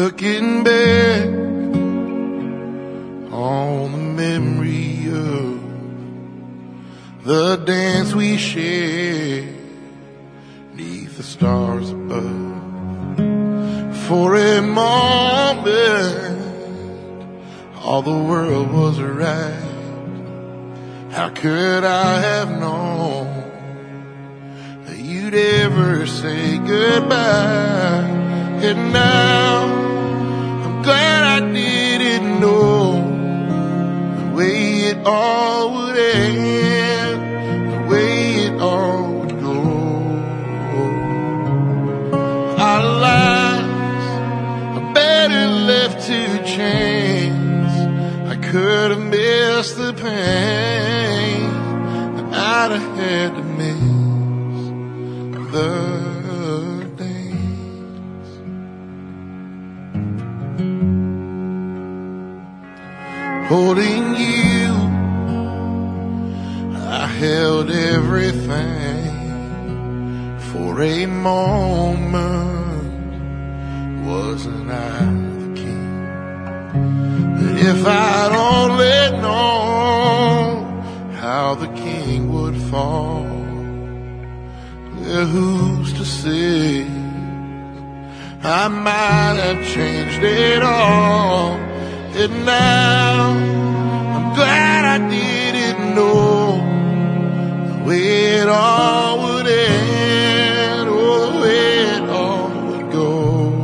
Looking back on the memory of the dance we shared neath the stars above. For a moment, all the world was right. How could I have known that you'd ever say goodbye? And now I'm glad I didn't know the way it all would end, the way it all would go. Our lives are better left to chance. I could have missed the pain, and I'd have had to miss the holding you. I held everything for a moment. Wasn't I the king? But if I'd only known how the king would fall, well, who's to say? I might have changed it all. And now I'm glad I didn't know the way it all would end, or the way it all would go.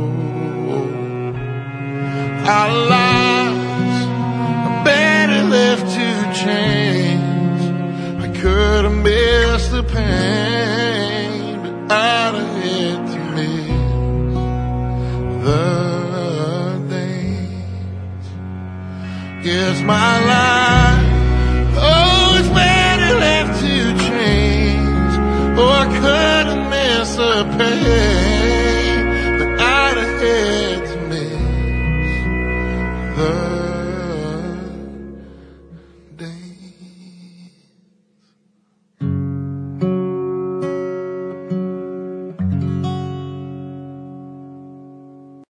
Our lives are better left to chance. I could have missed the pain, but I'd have had to miss the Yes, my life, oh, it's better left to change. Oh, I couldn't miss a pain.